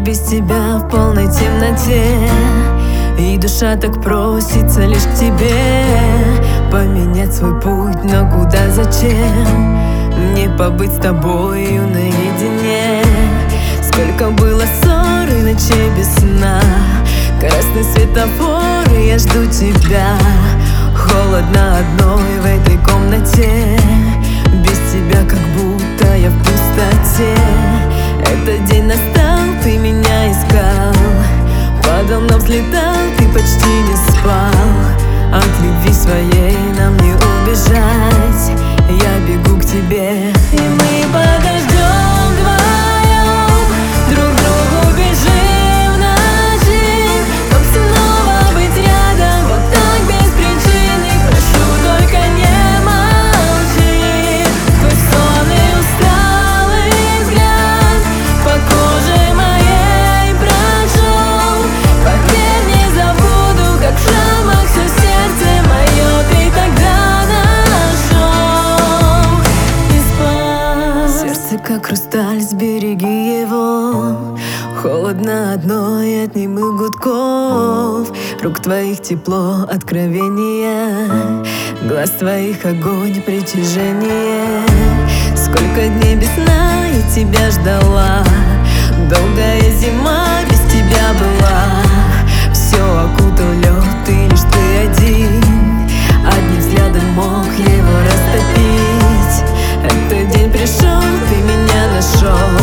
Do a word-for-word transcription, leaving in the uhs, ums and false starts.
без тебя в полной темноте, и душа так просится лишь к тебе. Поменять свой путь, но куда, зачем? Мне побыть с тобою наедине. Сколько было ссор и ночей без сна, красный светофор, и я жду тебя. Холодно одной в этой комнате, без тебя как будто я в пустоте. Этот день настал, ты меня искал, падал, но взлетал, ты почти не спал. От любви своей нам не убежать, я бегу к тебе. И мы подождем вдвоем, друг другу бежим в ночи, чтоб снова быть рядом, вот так без причины. Прошу, только не молчи. Твой сонный усталый взгляд по коже моей прошел. Поверь, не забуду, как в шрамах все сердце мое ты тогда нашел и спас. Сердце как хрусталь, сбереги его. Холодно одной от немых гудков, рук твоих тепло, откровение, глаз твоих огонь, притяжение. Сколько дней без сна я тебя ждала, долгая зима без тебя была. Все окутал лед, и лишь ты один, одним взглядом мог его растопить. Этот день пришел, ты меня нашел,